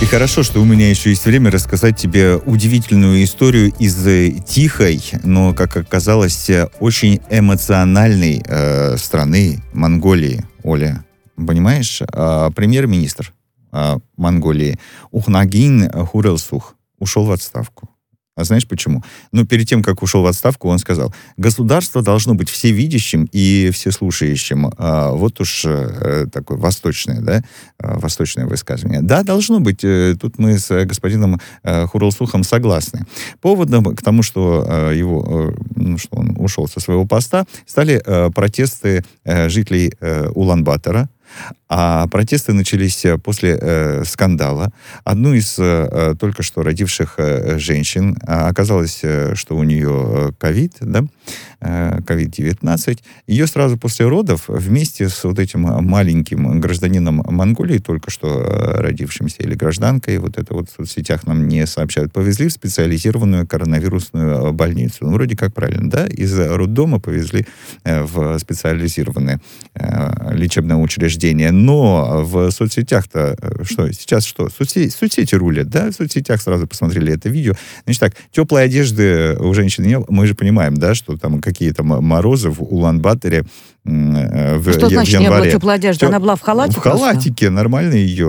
И хорошо, что у меня еще есть время рассказать тебе удивительную историю из тихой, но, как оказалось, очень эмоциональной страны Монголии, Оля. Понимаешь, премьер-министр Монголии Ухнагин Хурэлсух ушел в отставку. А знаешь почему? Ну, перед тем, как ушел в отставку, он сказал, государство должно быть всевидящим и всеслушающим. Вот уж такое восточное, да, восточное высказывание. Да, должно быть. Тут мы с господином Хурэлсухом согласны. Поводом к тому, что что он ушел со своего поста, стали протесты жителей Улан-Батора. А протесты начались после скандала. Одну из только что родивших женщин, оказалось, что у нее ковид, да, ковид-19, ее сразу после родов вместе с вот этим маленьким гражданином Монголии, только что родившимся, или гражданкой, вот это вот в соцсетях нам не сообщают, повезли в специализированную коронавирусную больницу. Ну, вроде как правильно, да? Из роддома повезли в специализированное лечебное учреждение. Но в соцсетях-то что? Сейчас что? Соцсети рулят, да? В соцсетях сразу посмотрели это видео. Значит так, теплой одежды у женщины нет. Мы же понимаем, да, что там какие-то морозы в Улан-Баторе в что значит январе. Не было теплой одежды? Она была в халате? В халатике. Нормально ее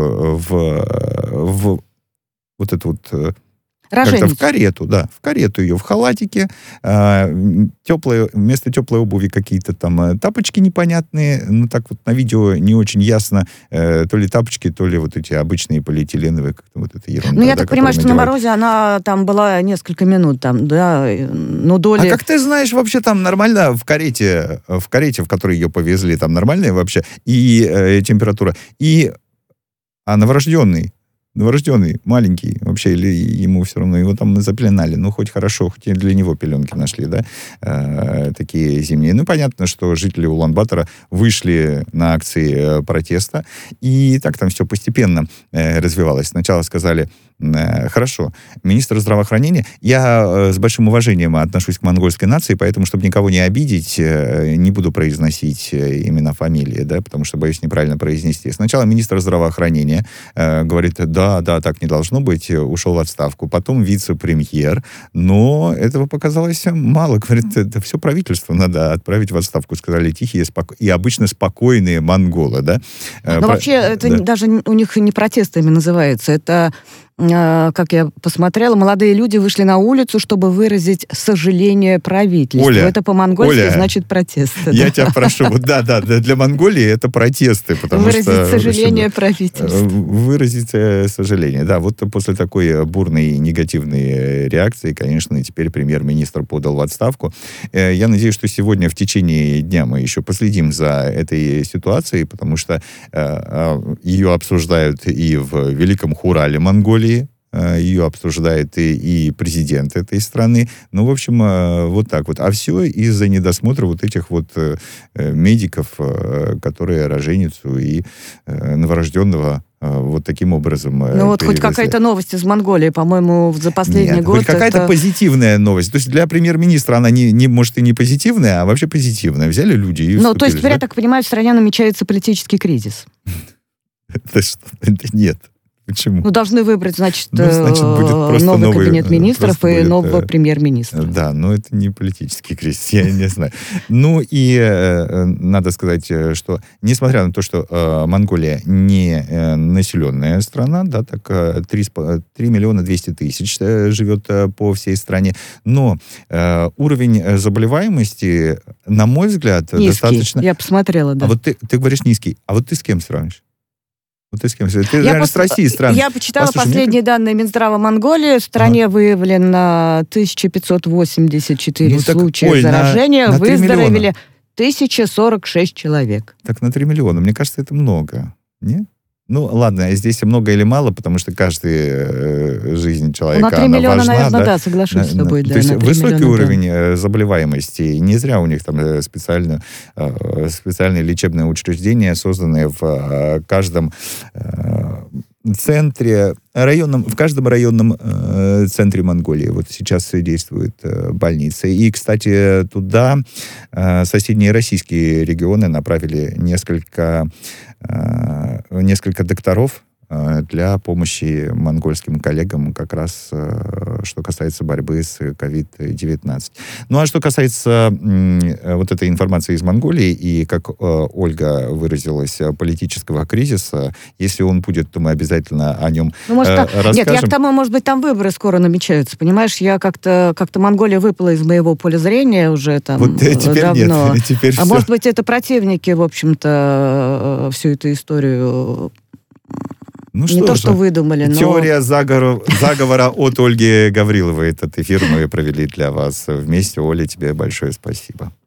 в вот эту вот... Как-то в карету, да, в карету ее, в халатике, вместо теплой обуви какие-то там тапочки непонятные, ну так вот на видео не очень ясно, то ли тапочки, то ли вот эти обычные полиэтиленовые, как-то вот эта ерунда. Ну, я так понимаю, что на морозе она там была несколько минут, там, да, ну, доли... А как ты знаешь, вообще там нормально в карете, в которой ее повезли, там нормальная вообще и температура, а новорожденный, маленький, вообще, или ему все равно, его там запеленали. Ну, хоть хорошо, хоть и для него пеленки нашли, да, такие зимние. Ну, понятно, что жители Улан-Батора вышли на акции протеста, и так там все постепенно развивалось. Сначала сказали, хорошо, министр здравоохранения, я с большим уважением отношусь к монгольской нации, поэтому, чтобы никого не обидеть, не буду произносить имена, фамилии, да, потому что боюсь неправильно произнести. Сначала министр здравоохранения говорит, да, так не должно быть, ушел в отставку. Потом вице-премьер, но этого показалось мало. Говорит, это все правительство надо отправить в отставку. Сказали тихие и обычно спокойные монголы, да. Но вообще это даже у них не протестами называется, это... Как я посмотрела, молодые люди вышли на улицу, чтобы выразить сожаление правительству. Оля, это по-монгольски значит протесты. Я тебя прошу, да, для Монголии это протесты, потому выразить сожаление правительству. Выразить сожаление, да. Вот после такой бурной и негативной реакции, конечно, теперь премьер-министр подал в отставку. Я надеюсь, что сегодня в течение дня мы еще последим за этой ситуацией, потому что ее обсуждают и в Великом Хурале Монголии, ее обсуждает и президент этой страны. Ну, в общем, вот так вот. А все из-за недосмотра вот этих вот медиков, которые роженицу и новорожденного вот таким образом Ну вот хоть какая-то новость из Монголии, по-моему, за последний год. Хоть какая-то позитивная новость. То есть для премьер-министра она не может и не позитивная, а вообще позитивная. Взяли люди и Ну, то есть, я так понимаю, в стране намечается политический кризис. Это что? Нет. Почему? Ну, должны выбрать, значит будет просто новый кабинет министров и нового премьер-министра. Да, но это не политический кризис, я не знаю. Ну и надо сказать, что несмотря на то, что Монголия не населенная страна, да, так 3 миллиона 200 тысяч живет по всей стране, но уровень заболеваемости, на мой взгляд, низкий. Достаточно... Я посмотрела, да. А вот ты говоришь низкий, а вот ты с кем сравнишь? Ты с кем? Ты, наверное, с Россией стран. Я почитала последние данные Минздрава Монголии. В стране выявлено 1584 случая заражения. Выздоровели 1046 человек. Так на 3 миллиона. Мне кажется, это много. Нет? Ну, ладно, здесь много или мало, потому что каждая жизнь человека, на 3 миллиона, важна, наверное, да, соглашусь с тобой. То есть высокий уровень заболеваемости. Не зря у них там специальные лечебные учреждения, созданные в каждом центре, в каждом районном центре Монголии. Вот сейчас действует больница. И, кстати, туда соседние российские регионы направили несколько докторов для помощи монгольским коллегам как раз, что касается борьбы с COVID-19. Ну, а что касается вот этой информации из Монголии и, как Ольга выразилась, политического кризиса, если он будет, то мы обязательно о нем расскажем. Нет, я к тому, может быть, там выборы скоро намечаются, понимаешь? Я как-то Монголия выпала из моего поля зрения уже там вот теперь давно. Нет, теперь а все. Может быть, это противники, в общем-то, всю эту историю... Ну, не то, что выдумали, но... Теория заговора от Ольги Гавриловой. Этот эфир мы провели для вас вместе. Оля, тебе большое спасибо.